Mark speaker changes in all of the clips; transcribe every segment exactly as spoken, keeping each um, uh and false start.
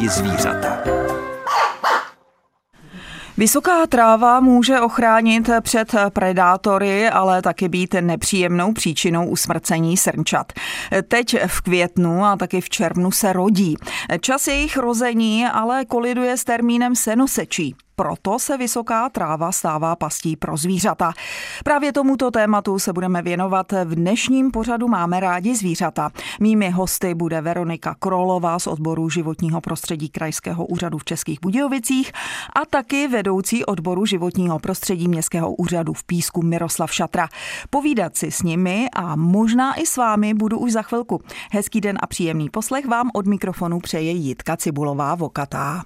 Speaker 1: zvířata.
Speaker 2: Vysoká tráva může ochránit před predátory, ale taky být nepříjemnou příčinou usmrcení srnčat. Teď v květnu a taky v červnu se rodí. Čas jejich rození ale koliduje s termínem senosečí. Proto se vysoká tráva stává pastí pro zvířata. Právě tomuto tématu se budeme věnovat v dnešním pořadu Máme rádi zvířata. Mými hosty bude Veronika Krolová z odboru životního prostředí Krajského úřadu v Českých Budějovicích a taky vedoucí odboru životního prostředí Městského úřadu v Písku Miroslav Šatra. Povídat si s nimi a možná i s vámi budu už za chvilku. Hezký den a příjemný poslech vám od mikrofonu přeje Jitka Cibulová-Vokatá.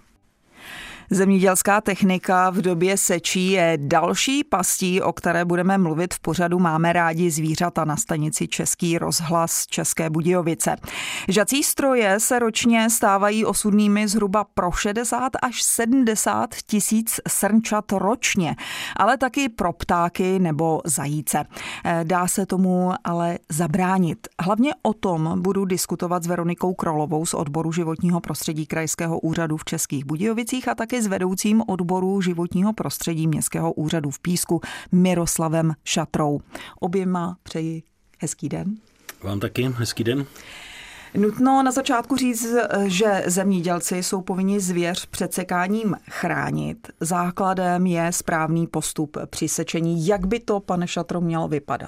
Speaker 2: Zemědělská technika v době sečí je další pastí, o které budeme mluvit v pořadu Máme rádi zvířata na stanici Český rozhlas České Budějovice. Žací stroje se ročně stávají osudnými zhruba pro šedesát až sedmdesát tisíc srnčat ročně, ale taky pro ptáky nebo zajíce. Dá se tomu ale zabránit. Hlavně o tom budu diskutovat s Veronikou Krolovou z odboru životního prostředí Krajského úřadu v Českých Budějovicích a taky s vedoucím odboru životního prostředí Městského úřadu v Písku Miroslavem Šatrou. Oběma přeji hezký den.
Speaker 3: Vám taky hezký den.
Speaker 2: Nutno na začátku říct, že zemědělci jsou povinni zvěř před sekáním chránit. Základem je správný postup při sečení. Jak by to, pane Šatro, mělo vypadat?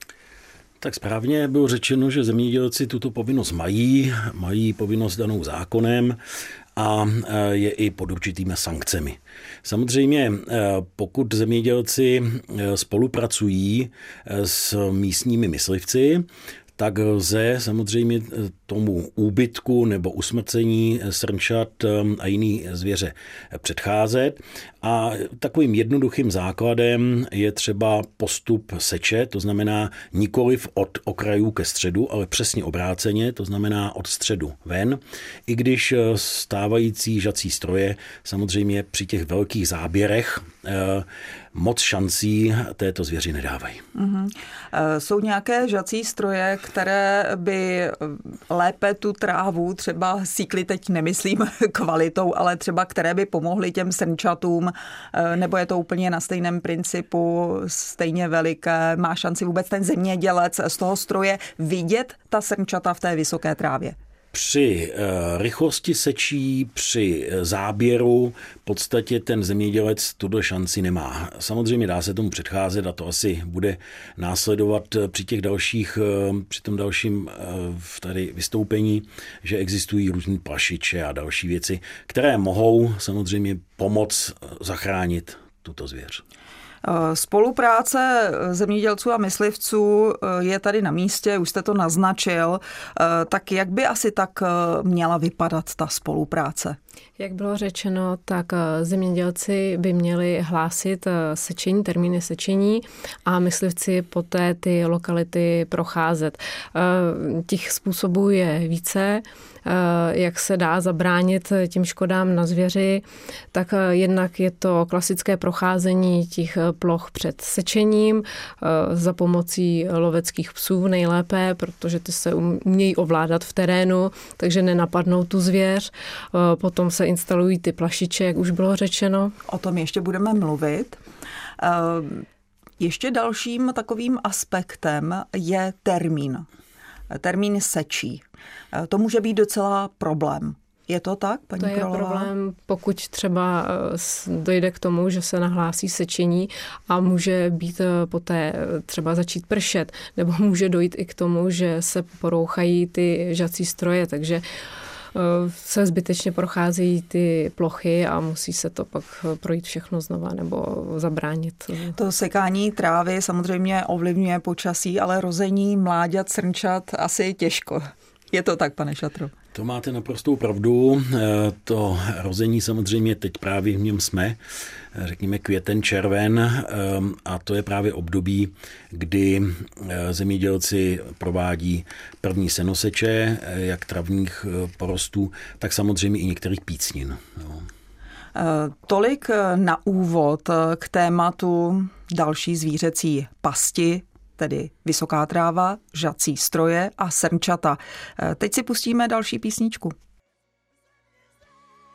Speaker 3: Tak správně bylo řečeno, že zemědělci tuto povinnost mají, mají povinnost danou zákonem a je i pod určitými sankcemi. Samozřejmě, pokud zemědělci spolupracují s místními myslivci, tak lze samozřejmě tomu úbytku nebo usmrcení srnčat a jiný zvěře předcházet. A takovým jednoduchým základem je třeba postup seče, to znamená nikoliv od okrajů ke středu, ale přesně obráceně, to znamená od středu ven. I když stávající žací stroje samozřejmě při těch velkých záběrech moc šancí této zvěři nedávají.
Speaker 2: Mm-hmm. Jsou nějaké žací stroje, které by lépe tu trávu třeba síkly, teď nemyslím kvalitou, ale třeba které by pomohly těm srnčatům, nebo je to úplně na stejném principu, stejně veliké, má šanci vůbec ten zemědělec z toho stroje vidět ta srnčata v té vysoké trávě?
Speaker 3: Při rychlosti sečí, při záběru v podstatě ten zemědělec tuto šanci nemá. Samozřejmě dá se tomu předcházet a to asi bude následovat při těch dalších, při tom dalším tady vystoupení, že existují různý plašiče a další věci, které mohou samozřejmě pomoct zachránit tuto zvěř.
Speaker 2: Spolupráce zemědělců a myslivců je tady na místě, už jste to naznačil, tak jak by asi tak měla vypadat ta spolupráce?
Speaker 4: Jak bylo řečeno, tak zemědělci by měli hlásit sečení, termíny sečení a myslivci poté ty lokality procházet. Těch způsobů je více, jak se dá zabránit těm škodám na zvěři, tak jednak je to klasické procházení těch ploch před sečením za pomocí loveckých psů nejlépe, protože ty se umějí ovládat v terénu, takže nenapadnou tu zvěř. Potom se instalují ty plašiče, jak už bylo řečeno.
Speaker 2: O tom ještě budeme mluvit. Ještě dalším takovým aspektem je termín. Termín sečí. To může být docela problém. Je to tak, paní
Speaker 4: To je
Speaker 2: Krolová?
Speaker 4: problém, pokud třeba dojde k tomu, že se nahlásí sečení a může být poté třeba začít pršet, nebo může dojít i k tomu, že se porouchají ty žací stroje, takže se zbytečně procházejí ty plochy a musí se to pak projít všechno znova nebo zabránit.
Speaker 2: To sekání trávy samozřejmě ovlivňuje počasí, ale rození mláďat, srnčat asi těžko. Je to tak, pane Šatro?
Speaker 3: To máte naprostou pravdu. To rození samozřejmě teď právě v něm jsme, řekněme květen, červen, a to je právě období, kdy zemědělci provádí první senoseče, jak travních porostů, tak samozřejmě i některých pícnin. No.
Speaker 2: Tolik na úvod k tématu další zvířecí pasti, tedy vysoká tráva, žací stroje a srnčata. Teď si pustíme další písničku.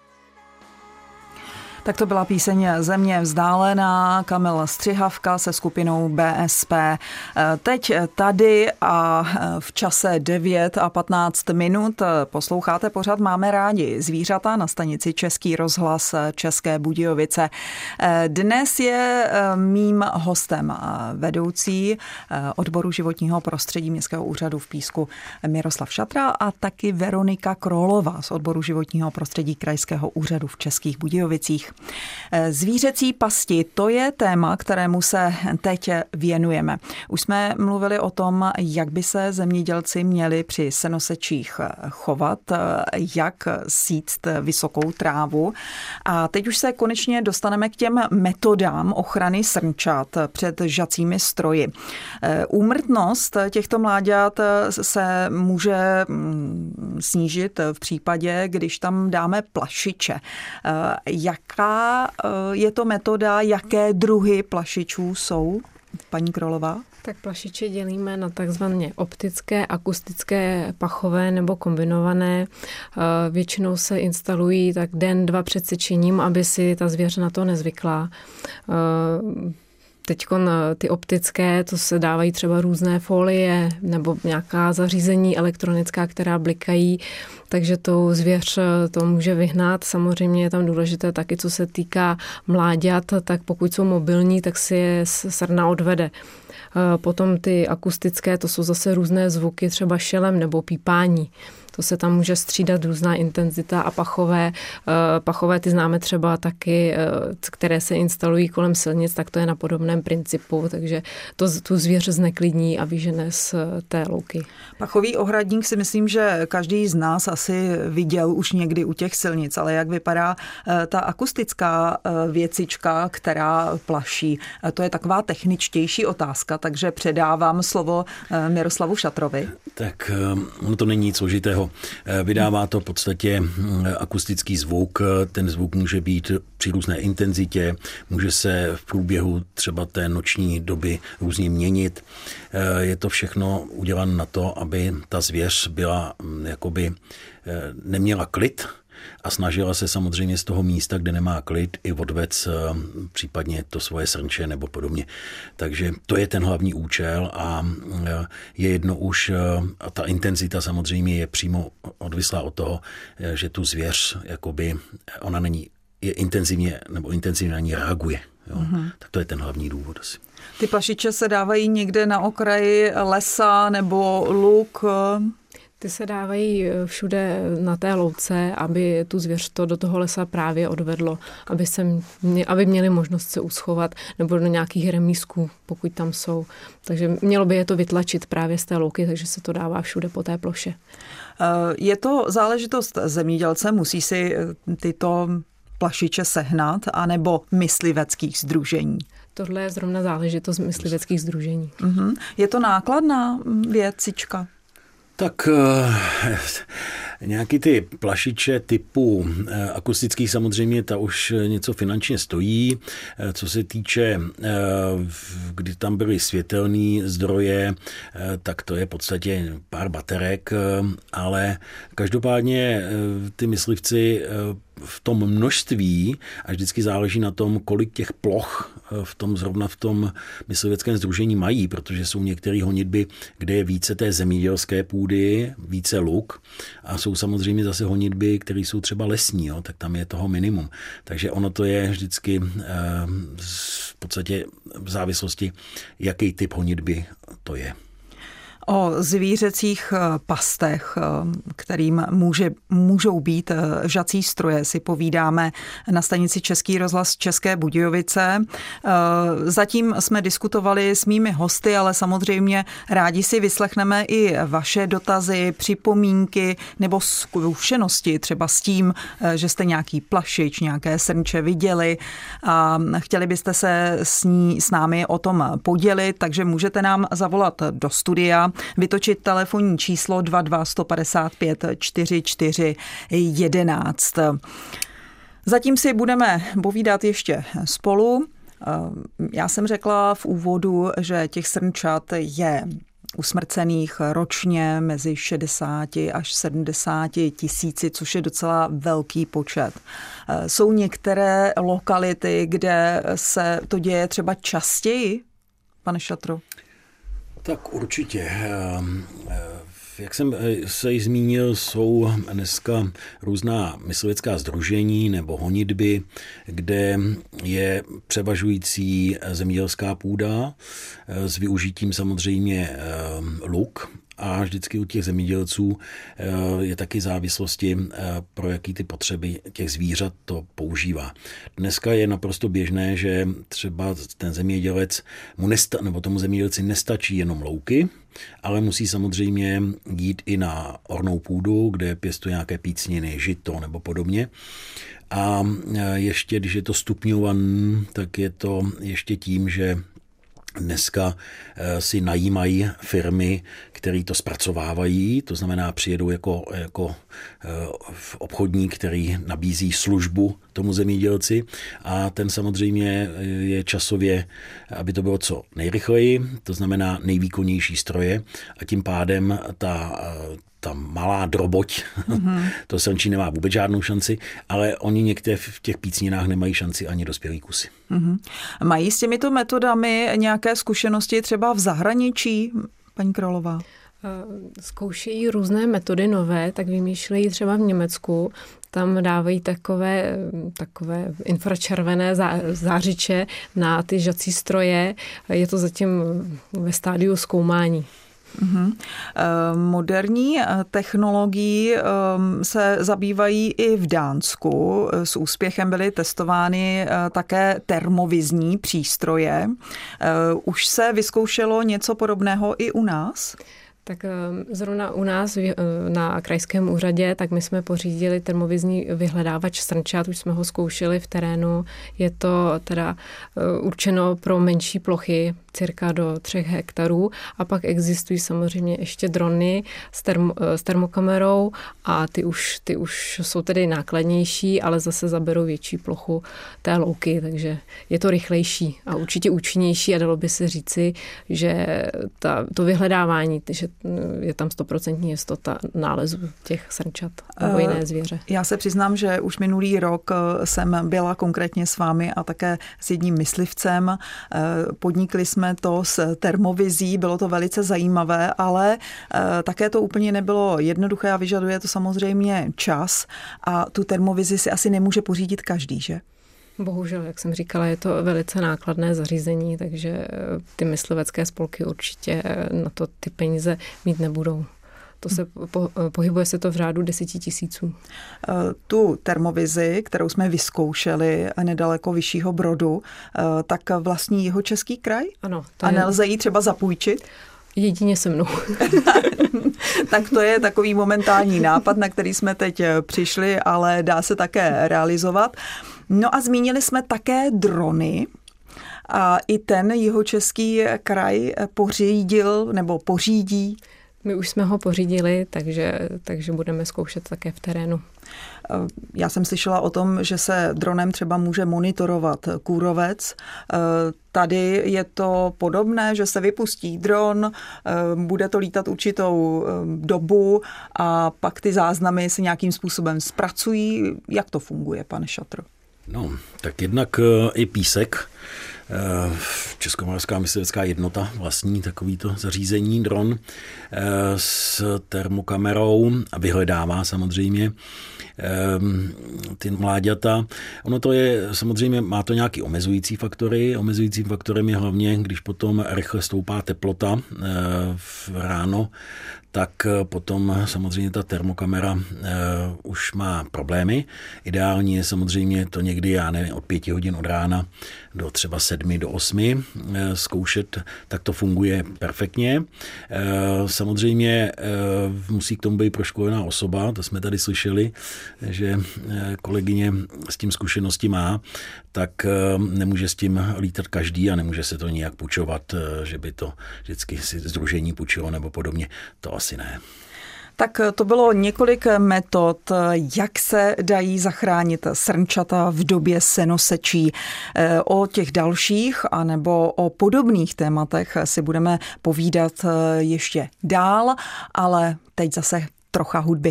Speaker 2: Tak to byla píseň Země vzdálená, Kamila Střihavka se skupinou B S P. Teď tady a v čase devět a patnáct minut posloucháte pořad Máme rádi zvířata na stanici Český rozhlas České Budějovice. Dnes je mým hostem vedoucí odboru životního prostředí Městského úřadu v Písku Miroslav Šatra a taky Veronika Krolová z odboru životního prostředí Krajského úřadu v Českých Budějovicích. Zvířecí pasti, to je téma, kterému se teď věnujeme. Už jsme mluvili o tom, jak by se zemědělci měli při senosečích chovat, jak sít vysokou trávu. A teď už se konečně dostaneme k těm metodám ochrany srnčat před žacími stroji. Úmrtnost těchto mláďat se může snížit v případě, když tam dáme plašiče. Jaká je to metoda, jaké druhy plašičů jsou, paní Krolová?
Speaker 4: Tak plašiče dělíme na takzvané optické, akustické, pachové nebo kombinované. Většinou se instalují tak den, dva před sečením, aby si ta zvěř na to nezvykla. Teď ty optické, to se dávají třeba různé folie nebo nějaká zařízení elektronická, která blikají, takže tou zvěř to může vyhnat. Samozřejmě je tam důležité taky, co se týká mláďat, tak pokud jsou mobilní, tak si je srna odvede. Potom ty akustické, to jsou zase různé zvuky, třeba šelem nebo pípání. To se tam může střídat různá intenzita a pachové. Pachové ty známe třeba taky, které se instalují kolem silnic, tak to je na podobném principu, takže to tu zvěř zneklidní a vyžene z té louky.
Speaker 2: Pachový ohradník si myslím, že každý z nás asi viděl už někdy u těch silnic, ale jak vypadá ta akustická věcička, která plaší? To je taková techničtější otázka, takže předávám slovo Miroslavu Šatrovi.
Speaker 3: Tak ono to není nic složitého. Vydává to v podstatě akustický zvuk. Ten zvuk může být při různé intenzitě, může se v průběhu třeba té noční doby různě měnit. Je to všechno udělané na to, aby ta zvěř byla jakoby neměla klid a snažila se samozřejmě z toho místa, kde nemá klid, i odvec případně to svoje srnče nebo podobně. Takže to je ten hlavní účel a je jedno už, a ta intenzita samozřejmě je přímo odvislá od toho, že tu zvěř, jakoby, ona není, je intenzivně, nebo intenzivně na ní reaguje. Jo? Mm-hmm. Tak to je ten hlavní důvod asi.
Speaker 2: Ty plašiče se dávají někde na okraji lesa nebo luk?
Speaker 4: Ty se dávají všude na té louce, aby tu zvěř to do toho lesa právě odvedlo, aby, se, aby měli možnost se uschovat nebo do nějakých remízků, pokud tam jsou. Takže mělo by je to vytlačit právě z té louky, takže se to dává všude po té ploše.
Speaker 2: Je to záležitost zemědělce, musí si tyto plašiče sehnat, anebo mysliveckých sdružení?
Speaker 4: Tohle je zrovna záležitost mysliveckých sdružení.
Speaker 2: Uh-huh. Je to nákladná věcička?
Speaker 3: Tak nějaký ty plašiče typu akustických samozřejmě, ta už něco finančně stojí. Co se týče, kdy tam byly světelné zdroje, tak to je v podstatě pár baterek, ale každopádně ty myslivci v tom množství, a vždycky záleží na tom, kolik těch ploch v tom zrovna v tom mysliveckém sdružení mají, protože jsou některé honitby, kde je více té zemědělské půdy, více luk a jsou samozřejmě zase honitby, které jsou třeba lesní, jo, tak tam je toho minimum. Takže ono to je vždycky v podstatě v závislosti, jaký typ honitby to je.
Speaker 2: O zvířecích pastech, kterým může, můžou být žací stroje, si povídáme na stanici Český rozhlas České Budějovice. Zatím jsme diskutovali s mými hosty, ale samozřejmě rádi si vyslechneme i vaše dotazy, připomínky nebo zkušenosti třeba s tím, že jste nějaký plašič, nějaké srnče viděli a chtěli byste se s, ní, s námi o tom podělit, takže můžete nám zavolat do studia, vytočit telefonní číslo dva dva jedna pět pět čtyři čtyři jedenáct. Zatím si budeme povídat ještě spolu. Já jsem řekla v úvodu, že těch srnčat je usmrcených ročně mezi šedesát až sedmdesát tisíci, což je docela velký počet. Jsou některé lokality, kde se to děje třeba častěji, pane Šatro?
Speaker 3: Tak určitě. Jak jsem se již zmínil, jsou dneska různá myslivecká sdružení nebo honitby, kde je převažující zemědělská půda s využitím samozřejmě luk. A vždycky u těch zemědělců je taky závislosti, pro jaký ty potřeby těch zvířat to používá. Dneska je naprosto běžné, že třeba ten zemědělec, mu nesta, nebo tomu zemědělci nestačí jenom louky, ale musí samozřejmě jít i na ornou půdu, kde pěstuje nějaké pícniny, žito nebo podobně. A ještě, když je to stupňované, tak je to ještě tím, že dneska si najímají firmy, které to zpracovávají, to znamená přijedou jako, jako obchodník, který nabízí službu tomu zemědělci a ten samozřejmě je časově, aby to bylo co nejrychleji, to znamená nejvýkonnější stroje a tím pádem ta ta malá droboť, mm-hmm. to srnčí nemá vůbec žádnou šanci, ale oni některé v těch pícninách nemají šanci ani dospělý kusy.
Speaker 2: Mm-hmm. Mají s těmito metodami nějaké zkušenosti třeba v zahraničí, paní Krolová?
Speaker 4: Zkoušejí různé metody nové, tak vymýšlejí třeba v Německu. Tam dávají takové, takové infračervené zářiče na ty žací stroje. Je to zatím ve stádiu zkoumání.
Speaker 2: Uhum. Moderní technologií se zabývají i v Dánsku. S úspěchem byly testovány také termovizní přístroje. Už se vyzkoušelo něco podobného i u nás?
Speaker 4: Tak zrovna u nás na krajském úřadě, tak my jsme pořídili termovizní vyhledávač srnčat, už jsme ho zkoušeli v terénu. Je to teda určeno pro menší plochy, cirka do třech hektarů a pak existují samozřejmě ještě drony s, term, s termokamerou a ty už, ty už jsou tedy nákladnější, ale zase zaberou větší plochu té louky, takže je to rychlejší a určitě účinnější a dalo by se říci, že ta, to vyhledávání, že je tam stoprocentní jistota nálezu těch srnčat nebo jiné zvěře.
Speaker 2: Já se přiznám, že už minulý rok jsem byla konkrétně s vámi a také s jedním myslivcem. Podnikli jsme to s termovizí, bylo to velice zajímavé, ale také to úplně nebylo jednoduché a vyžaduje to samozřejmě čas a tu termovizi si asi nemůže pořídit každý, že?
Speaker 4: Bohužel, jak jsem říkala, je to velice nákladné zařízení, takže ty myslivecké spolky určitě na to ty peníze mít nebudou. To se po, pohybuje se to v řádu deseti tisíců.
Speaker 2: Tu termovizi, kterou jsme vyzkoušeli nedaleko Vyššího Brodu, tak vlastní Jihočeský kraj?
Speaker 4: Ano.
Speaker 2: A nelze ji třeba zapůjčit?
Speaker 4: Jedině se mnou.
Speaker 2: Tak to je takový momentální nápad, na který jsme teď přišli, ale dá se také realizovat. No a zmínili jsme také drony. A i ten Jihočeský kraj pořídil nebo pořídí.
Speaker 4: My už jsme ho pořídili, takže, takže budeme zkoušet také v terénu.
Speaker 2: Já jsem slyšela o tom, že se dronem třeba může monitorovat kůrovec. Tady je to podobné, že se vypustí dron, bude to lítat určitou dobu a pak ty záznamy se nějakým způsobem zpracují. Jak to funguje, pane Šatro?
Speaker 3: No, tak jednak i Písek, Českomoravská myslivecká jednota vlastní takovýto zařízení, dron s termokamerou a vyhledává samozřejmě ty mláďata. Ono to je, samozřejmě má to nějaký omezující faktory. Omezujícím faktorem je hlavně, když potom rychle stoupá teplota v ráno, tak potom samozřejmě ta termokamera uh, už má problémy. Ideální je samozřejmě to někdy, já nevím, od pěti hodin od rána do třeba sedmi do osmi uh, zkoušet, tak to funguje perfektně. Uh, samozřejmě uh, musí k tomu být proškolená osoba, to jsme tady slyšeli, že uh, kolegyně s tím zkušenosti má, tak uh, nemůže s tím lítat každý a nemůže se to nijak půjčovat, uh, že by to vždycky si sdružení půjčilo nebo podobně. To asi ne.
Speaker 2: Tak to bylo několik metod, jak se dají zachránit srnčata v době senosečí. O těch dalších anebo o podobných tématech si budeme povídat ještě dál, ale teď zase trocha hudby.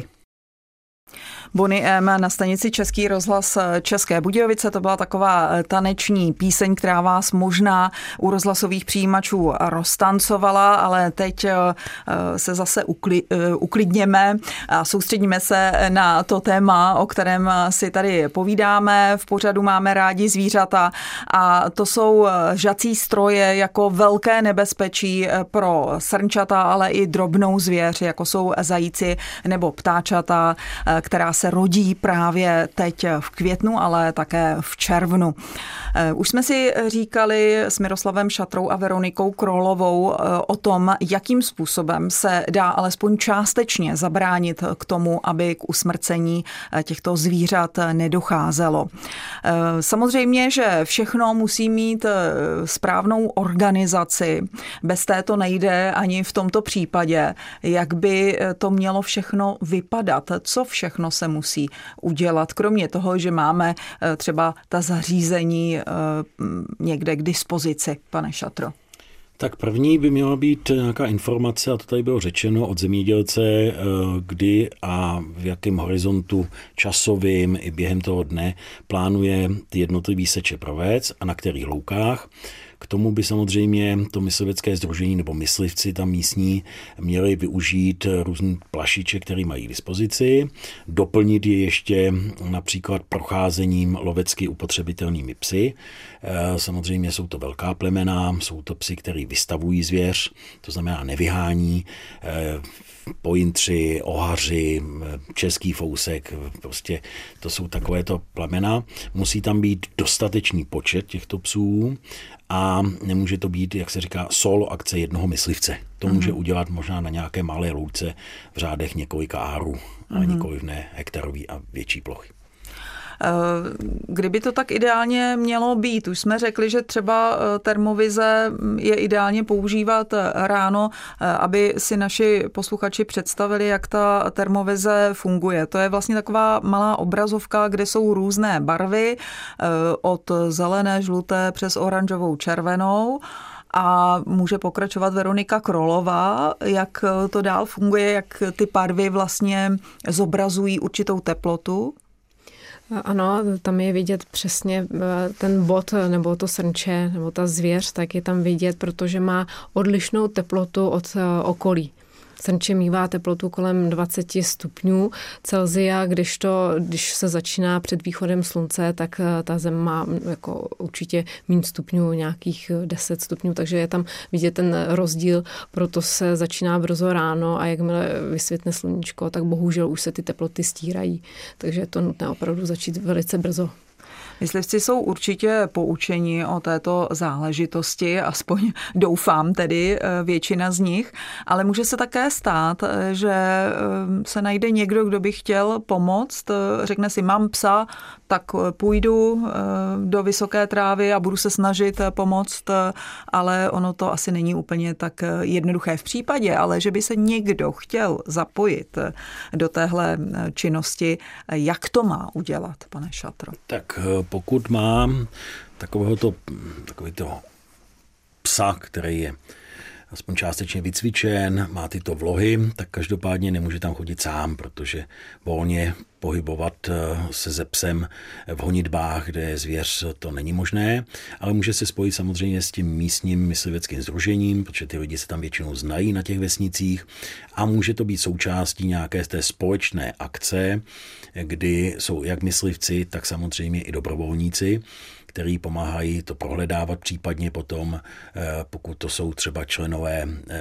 Speaker 2: Boney M. na stanici Český rozhlas České Budějovice. To byla taková taneční píseň, která vás možná u rozhlasových přijímačů roztancovala, ale teď se zase ukli, uklidněme a soustředíme se na to téma, o kterém si tady povídáme. V pořadu Máme rádi zvířata a to jsou žací stroje jako velké nebezpečí pro srnčata, ale i drobnou zvěř, jako jsou zajíci nebo ptáčata, která se rodí právě teď v květnu, ale také v červnu. Už jsme si říkali s Miroslavem Šatrou a Veronikou Krolovou o tom, jakým způsobem se dá alespoň částečně zabránit k tomu, aby k usmrcení těchto zvířat nedocházelo. Samozřejmě, že všechno musí mít správnou organizaci. Bez té to nejde ani v tomto případě. Jak by to mělo všechno vypadat? Co všechno se musí udělat, kromě toho, že máme třeba ta zařízení někde k dispozici, pane Šatro?
Speaker 3: Tak první by měla být nějaká informace, a to tady bylo řečeno, od zemědělce, kdy a v jakém horizontu časovým i během toho dne plánuje ty jednotlivý seče provést a na kterých loukách. K tomu by samozřejmě to myslivecké sdružení nebo myslivci tam místní měli využít různý plašiče, které mají k dispozici, doplnit je ještě například procházením lovecky upotřebitelnými psy. Samozřejmě jsou to velká plemena, jsou to psy, které vystavují zvěř, to znamená nevyhání, pojintři, ohaři, český fousek, prostě to jsou takovéto plemena. Musí tam být dostatečný počet těchto psů a nemůže to být, jak se říká, solo akce jednoho myslivce. To může mm. udělat možná na nějaké malé louce v řádech několika árů, ale mm. nikoliv ne hektarový a větší plochy.
Speaker 2: Kdyby to tak ideálně mělo být? Už jsme řekli, že třeba termovize je ideálně používat ráno, aby si naši posluchači představili, jak ta termovize funguje. To je vlastně taková malá obrazovka, kde jsou různé barvy, od zelené, žluté přes oranžovou, červenou. A může pokračovat Veronika Krolová, jak to dál funguje, jak ty barvy vlastně zobrazují určitou teplotu.
Speaker 4: Ano, tam je vidět přesně ten bod nebo to srnče nebo ta zvěř, tak je tam vidět, protože má odlišnou teplotu od okolí. Srnče mívá teplotu kolem dvacet stupňů Celsia, když, to, když se začíná před východem slunce, tak ta zem má jako určitě méně stupňů, nějakých deset stupňů, takže je tam vidět ten rozdíl, proto se začíná brzo ráno a jakmile vysvětne sluníčko, tak bohužel už se ty teploty stírají, takže je to nutné opravdu začít velice brzo.
Speaker 2: Myslivci jsou určitě poučeni o této záležitosti, aspoň doufám tedy většina z nich, ale může se také stát, že se najde někdo, kdo by chtěl pomoct, řekne si, mám psa, tak půjdu do vysoké trávy a budu se snažit pomoct, ale ono to asi není úplně tak jednoduché v případě, ale že by se někdo chtěl zapojit do téhle činnosti, jak to má udělat, pane Šatro?
Speaker 3: Tak pokud mám takovéhoto, takovýto psa, který je aspoň částečně vycvičen, má tyto vlohy, tak každopádně nemůže tam chodit sám, protože volně pohybovat se ze psem v honitbách, kde je zvěř, to není možné, ale může se spojit samozřejmě s tím místním mysliveckým sdružením, protože ty lidi se tam většinou znají na těch vesnicích a může to být součástí nějaké z té společné akce, kdy jsou jak myslivci, tak samozřejmě i dobrovolníci, který pomáhají to prohledávat, případně potom, pokud to jsou třeba členové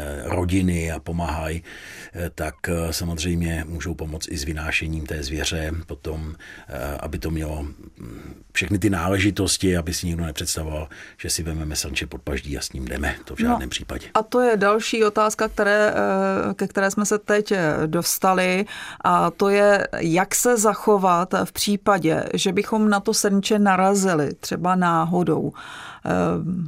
Speaker 3: rodiny a pomáhají, tak samozřejmě můžou pomoct i s vynášením té zvěře, potom, aby to mělo všechny ty náležitosti, aby si nikdo nepředstavoval, že si vezmeme srnče pod paždí a s ním jdeme. To v žádném no, případě.
Speaker 2: A to je další otázka, které, ke které jsme se teď dostali, a to je, jak se zachovat v případě, že bychom na to srnče narazili, třeba náhodou.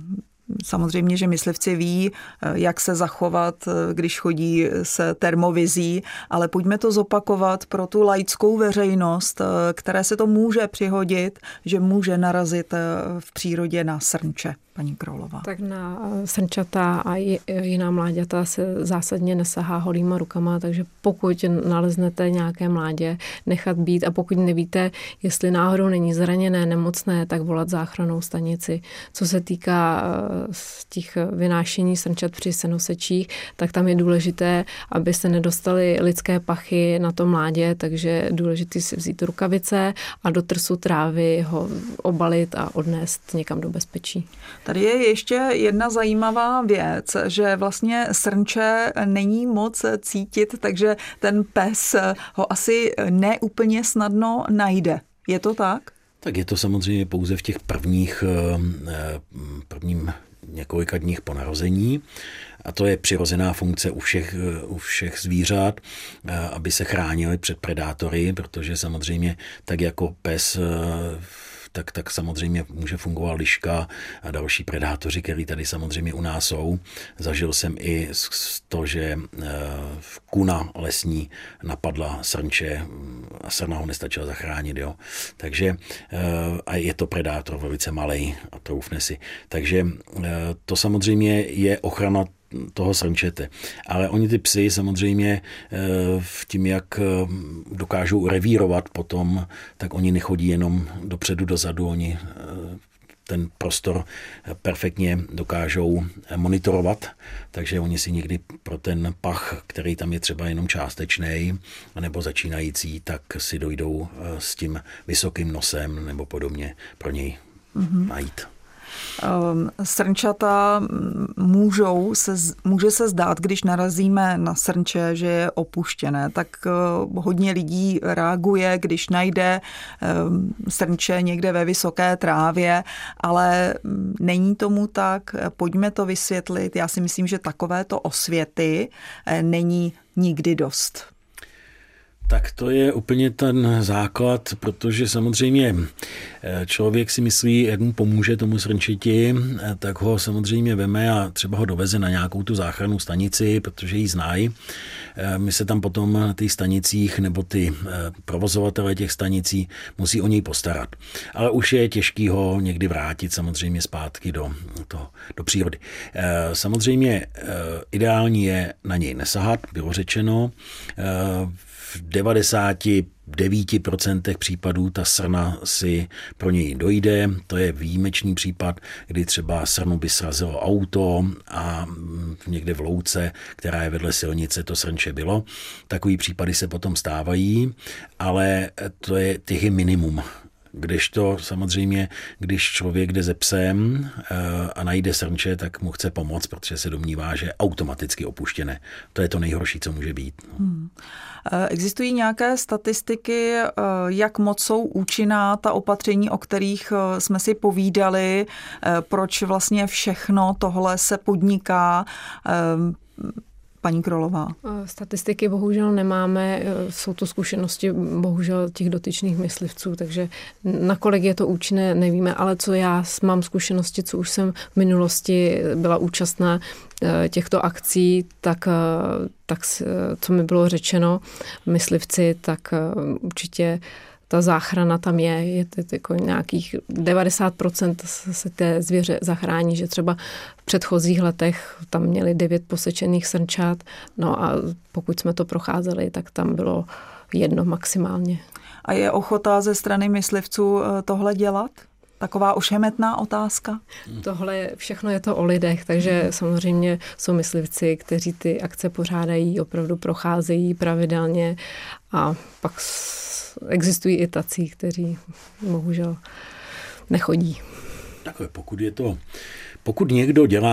Speaker 2: samozřejmě, že myslivci ví, jak se zachovat, když chodí s termovizí, ale pojďme to zopakovat pro tu laickou veřejnost, které se to může přihodit, že může narazit v přírodě na srnče. Paní Krolová.
Speaker 4: Tak na srnčata a jiná mláďata se zásadně nesahá holýma rukama, takže pokud naleznete nějaké mládě, nechat být, a pokud nevíte, jestli náhodou není zraněné, nemocné, tak volat záchrannou stanici. Co se týká těch vynášení srnčat při senosečích, tak tam je důležité, aby se nedostaly lidské pachy na to mládě, takže je důležité si vzít rukavice a do trsu trávy ho obalit a odnést někam do bezpečí.
Speaker 2: Tady je ještě jedna zajímavá věc, že vlastně srnče není moc cítit, takže ten pes ho asi neúplně snadno najde. Je to tak?
Speaker 3: Tak je to samozřejmě pouze v těch prvních, prvním několika dních po narození. A to je přirozená funkce u všech, u všech zvířat, aby se chránili před predátory, protože samozřejmě tak jako pes Tak, tak samozřejmě může fungovat liška a další predátoři, který tady samozřejmě u nás jsou. Zažil jsem i to, že kuna lesní napadla srnče a srna ho nestačila zachránit. Jo. Takže a je to predátor velice malej a troufne si. Takže to samozřejmě je ochrana toho srnčete. Ale oni ty psy samozřejmě v tím, jak dokážou revírovat potom, tak oni nechodí jenom dopředu, dozadu, oni ten prostor perfektně dokážou monitorovat, takže oni si někdy pro ten pach, který tam je třeba jenom částečný nebo začínající, tak si dojdou s tím vysokým nosem nebo podobně pro něj mm-hmm. najít.
Speaker 2: Srnčata můžou se, může se zdát, když narazíme na srnče, že je opuštěné, tak hodně lidí reaguje, když najde srnče někde ve vysoké trávě, ale není tomu tak. Pojďme to vysvětlit. Já si myslím, že takovéto osvěty není nikdy dost.
Speaker 3: Tak to je úplně ten základ, protože samozřejmě člověk si myslí, jak mu pomůže tomu srnčiti, tak ho samozřejmě veme a třeba ho doveze na nějakou tu záchrannou stanici, protože ji znají. My se tam potom na těch stanicích nebo ty provozovatele těch stanicí musí o něj postarat. Ale už je těžký ho někdy vrátit samozřejmě zpátky do, to, do přírody. Samozřejmě ideální je na něj nesahat, bylo řečeno. V devadesát devět procent případů ta srna si pro něj dojde. To je výjimečný případ, kdy třeba srnu by srazilo auto a někde v louce, která je vedle silnice, to srnče bylo. Takový případy se potom stávají, ale to je těch je minimum. Kdežto samozřejmě, když člověk jde ze psem a najde srnče, tak mu chce pomoct, protože se domnívá, že je automaticky opuštěné. To je to nejhorší, co může být. Hmm.
Speaker 2: Existují nějaké statistiky, jak moc jsou účinná ta opatření, o kterých jsme si povídali, proč vlastně všechno tohle se podniká? Paní Krolová.
Speaker 4: Statistiky bohužel nemáme, jsou to zkušenosti bohužel těch dotyčných myslivců, takže nakolik je to účinné, nevíme, ale co já mám zkušenosti, co už jsem v minulosti byla účastná těchto akcí, tak, tak co mi bylo řečeno myslivci, tak určitě ta záchrana tam je, je to jako nějakých devadesát procent se té zvěře zachrání, že třeba v předchozích letech tam měli devět posečených srnčat, no a pokud jsme to procházeli, tak tam bylo jedno maximálně.
Speaker 2: A je ochota ze strany myslivců tohle dělat? Taková ošemetná otázka?
Speaker 4: Tohle všechno je to o lidech, takže samozřejmě jsou myslivci, kteří ty akce pořádají, opravdu procházejí pravidelně a pak existují i tací, kteří bohužel nechodí.
Speaker 3: Takhle, pokud je to, pokud někdo dělá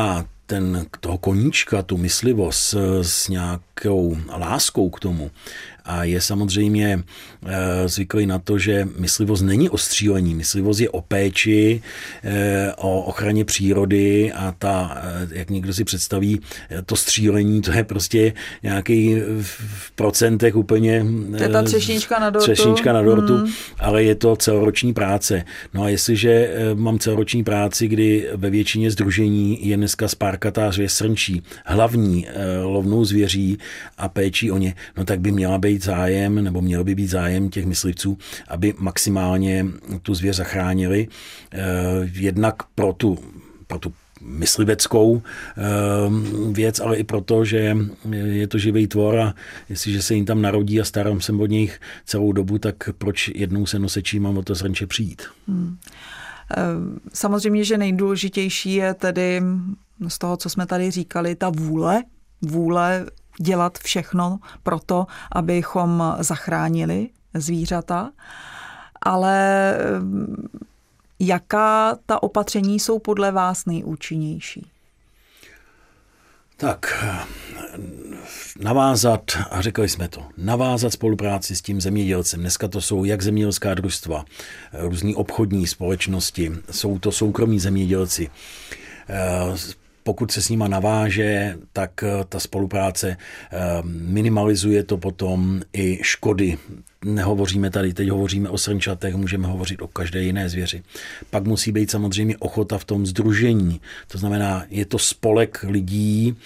Speaker 3: ten, toho koníčka, tu myslivost s nějakou láskou k tomu a je samozřejmě zvyklý na to, že myslivost není o střílení, myslivost je o péči, o ochraně přírody a ta, jak někdo si představí, to střílení, to je prostě nějaký v procentech úplně
Speaker 2: to je ta třešnička na dortu,
Speaker 3: třešnička na dortu hmm. ale je to celoroční práce. No a jestliže mám celoroční práci, kdy ve většině sdružení je dneska spárkatá zvěř srnčí, hlavní lovnou zvěří a péčí o ně, no tak by měla být zájem, nebo měl by být zájem těch myslivců, aby maximálně tu zvěř zachránili. Jednak pro tu, pro tu mysliveckou věc, ale i proto, že je to živý tvor a jestliže se jim tam narodí a starám se od nich celou dobu, tak proč jednou se nosečí mám o to srnče přijít? Hmm.
Speaker 2: Samozřejmě, že nejdůležitější je tedy z toho, co jsme tady říkali, ta vůle, vůle dělat všechno pro to, abychom zachránili zvířata, ale jaká ta opatření jsou podle vás nejúčinnější?
Speaker 3: Tak, navázat, a řekli jsme to, navázat spolupráci s tím zemědělcem. Dneska to jsou jak zemědělská družstva, různý obchodní společnosti, jsou to soukromí zemědělci. Pokud se s nima naváže, tak ta spolupráce minimalizuje to potom i škody. Nehovoříme tady, teď hovoříme o srnčatech, můžeme hovořit o každé jiné zvěři. Pak musí být samozřejmě ochota v tom sdružení. To znamená, je to spolek lidí,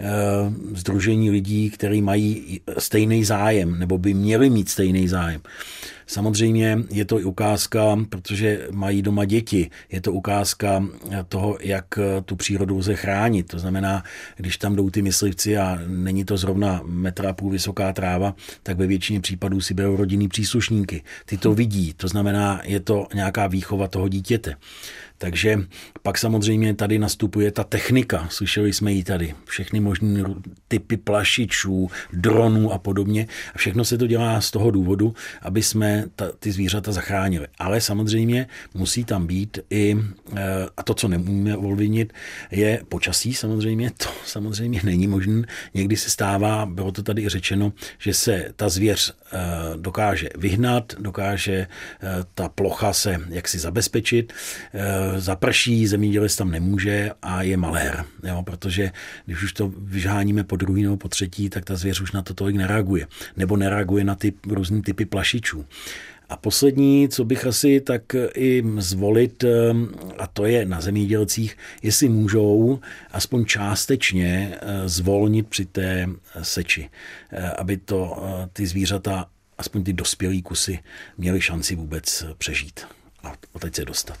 Speaker 3: sdružení lidí, kteří mají stejný zájem, nebo by měli mít stejný zájem. Samozřejmě je to i ukázka, protože mají doma děti, je to ukázka toho, jak tu přírodu lze chránit. To znamená, když tam jdou ty myslivci a není to zrovna metra půl vysoká tráva, tak ve většině případů si berou rodinný příslušníky. Ty to vidí, to znamená, je to nějaká výchova toho dítěte. Takže pak samozřejmě tady nastupuje ta technika, slyšeli jsme ji tady, všechny možné typy plašičů, dronů a podobně. A všechno se to dělá z toho důvodu, aby jsme ta, ty zvířata zachránili. Ale samozřejmě musí tam být i, a to, co nemůžeme ovlivnit, je počasí samozřejmě, to samozřejmě není možné. Někdy se stává, bylo to tady i řečeno, že se ta zvěř dokáže vyhnat, dokáže ta plocha se jaksi zabezpečit, zaprší, zemědělec tam nemůže a je malér, jo, protože když už to vyžháníme po druhý nebo po třetí, tak ta zvěř už na to tolik nereaguje. Nebo nereaguje na ty různý typy plašičů. A poslední, co bych asi tak i zvolit, a to je na zemědělcích, jestli můžou aspoň částečně zvolnit při té seči, aby to ty zvířata, aspoň ty dospělý kusy, měly šanci vůbec přežít a teď se dostat.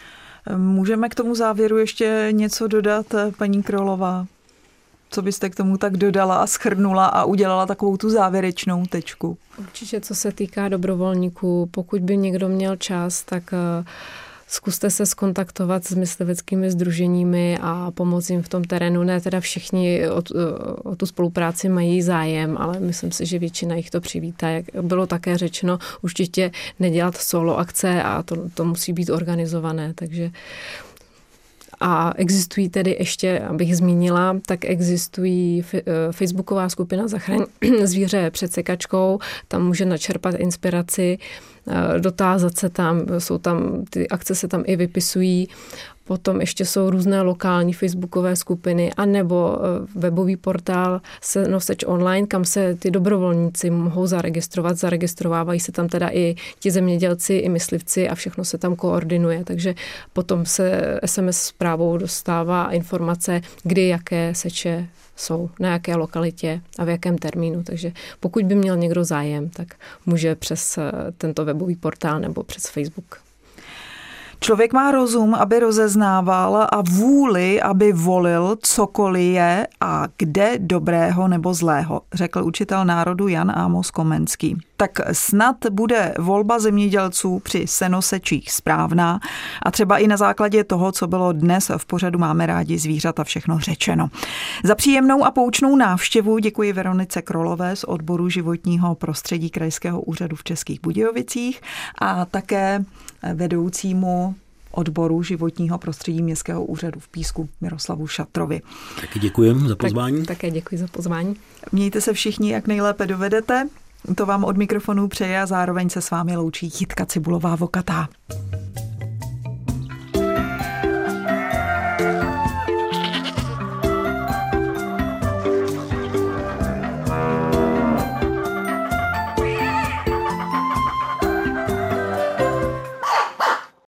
Speaker 2: Můžeme k tomu závěru ještě něco dodat, paní Krolová? Co byste k tomu tak dodala a shrnula a udělala takovou tu závěrečnou tečku?
Speaker 4: Určitě, co se týká dobrovolníků, pokud by někdo měl čas, tak zkuste se skontaktovat s mysliveckými sdruženími a pomoci jim v tom terénu. Ne teda všichni o, o tu spolupráci mají zájem, ale myslím si, že většina jich to přivítá. Jak bylo také řečeno, určitě nedělat solo akce a to, to musí být organizované, takže a existují tedy ještě, abych zmínila, tak existují facebooková skupina Zachraň zvíře před sekačkou, tam může načerpat inspiraci, dotázat se tam, jsou tam, ty akce se tam i vypisují. Potom ještě jsou různé lokální facebookové skupiny anebo webový portál Senoseč online, kam se ty dobrovolníci mohou zaregistrovat. Zaregistrovávají se tam teda i ti zemědělci, i myslivci a všechno se tam koordinuje. Takže potom se es em es zprávou dostává informace, kdy jaké seče jsou, na jaké lokalitě a v jakém termínu. Takže pokud by měl někdo zájem, tak může přes tento webový portál nebo přes Facebook.
Speaker 2: Člověk má rozum, aby rozeznával a vůli, aby volil cokoliv je a kde dobrého nebo zlého, řekl učitel národu Jan Amos Komenský. Tak snad bude volba zemědělců při senosečích správná a třeba i na základě toho, co bylo dnes v pořadu Máme rádi zvířata, všechno řečeno. Za příjemnou a poučnou návštěvu děkuji Veronice Krolové z odboru životního prostředí Krajského úřadu v Českých Budějovicích a také vedoucímu odboru životního prostředí Městského úřadu v Písku Miroslavu Šatrovi.
Speaker 3: Taky děkujeme za pozvání.
Speaker 4: Tak, také děkuji za pozvání.
Speaker 2: Mějte se všichni, jak nejlépe dovedete. To vám od mikrofonu přeje a zároveň se s vámi loučí Jitka Cibulová-Vokatá.